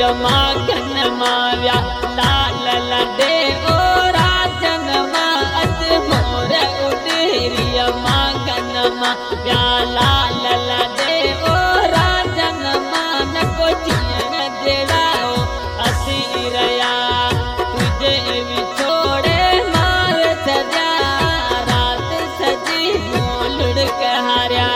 मागन माव्या लाल दे ओ राजन मा अज मोर उडेरी मागन माव्या लाल दे ओ राजन मा न को जीवन देड़ाओ असी रया तुझे विछोड़े मार सजा रात सजी मोलुड़ कहार्या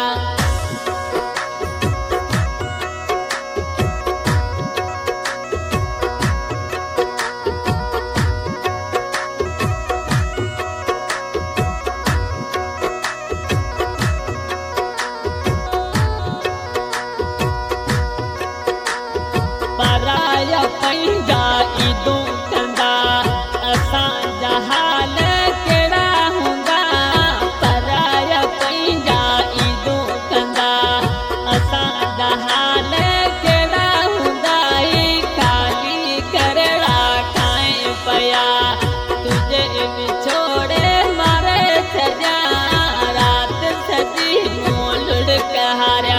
पंजा ईदू कंदा असां जहाल केड़ा हुंदा पराया पंजा ईदू कंदा असां जहाल केड़ा हुंदा खाली करड़ा खाए पया तुझे विछोड़े मारे सजा रात सजी मोलुड़ कहार्या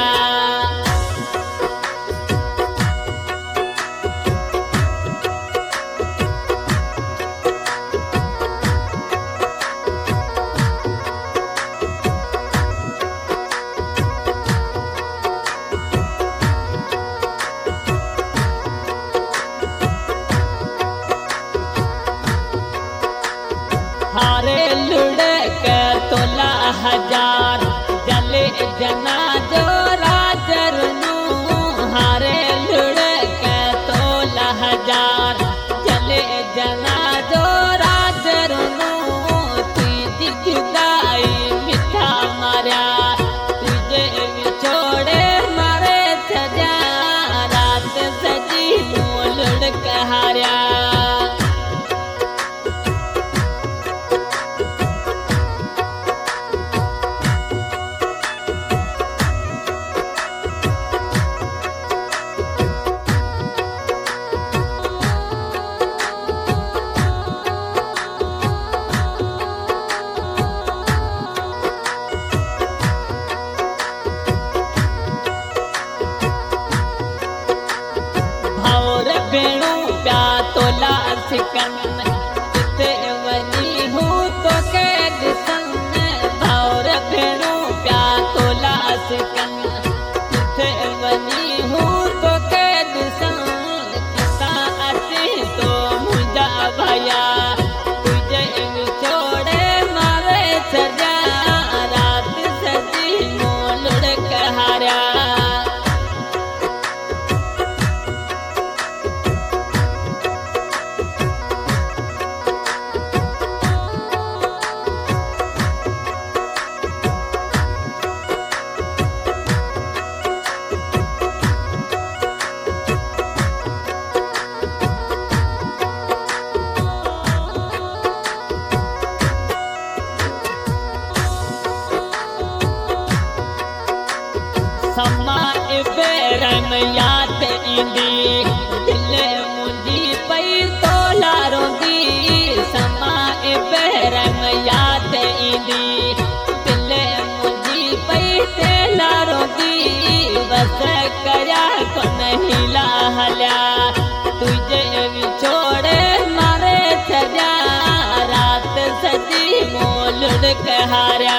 हारे लुड़क तोला हजार जले जना जो राजरनू हारे लुड़क तोला हजार जले जना जो राजरनू तुझी जुदाई मिठा मार्या तुझे विछोड़े मारे सजा रात सजी मोलुड़ कहार्या बेणू प्या तोला सिकन जिते वनी हूँ तो के दिसन भावर बेणू प्या तोला सिकन जिते वनी हूँ तो के दिसन किसा अति तो मुझा भया तुझे विछोड़े मारे सजा रात सजी मोलुड़ कहार्या समा बेरम याद इंदी दिल मुंजी पई तोला रोंदी समा बेरम याद इंदी दिल मुंजी पई तेला रोंदी बस करया को नहीं ला हल्या तुझे विछोड़े मारे सजा रात सजी मोलुड़ कहार्या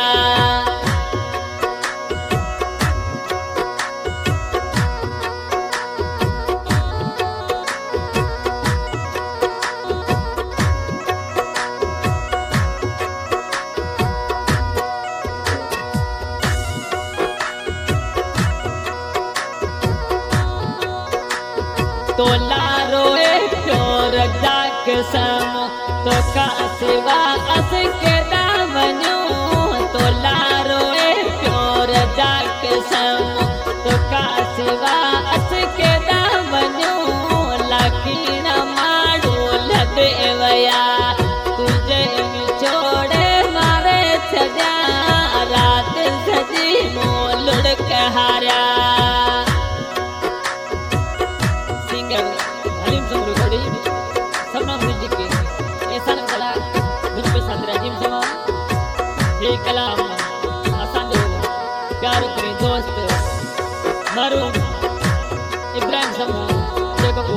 तोला रोए प्योर जाक सम तो का सिवा अस के दामनू तोला रोए प्योर जाक सम तो का सिवा अस के दामनू लकीन माड़ू लदे वया तुझे विछोड़े मारे सजा रात सजी मोलुड़ कहार्या कलाम असांजो प्यारो करे दोस्त मारो इब्राहिम समूह जेको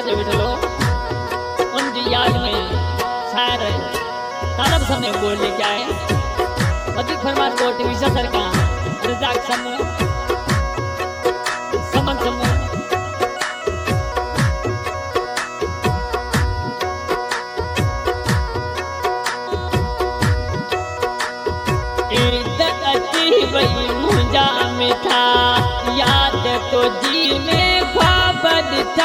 सजे बैठलो उनकी याद में शायर तालब समय बोल लेके आए अधिक फरमाश कोट विशा सरकार रजाक समूह समन समूह वही मुझा में था याद तो जी में ख्वाबद था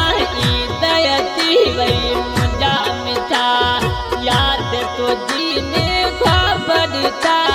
दयती वही मुझा में था याद तो जी में ख्वाबद था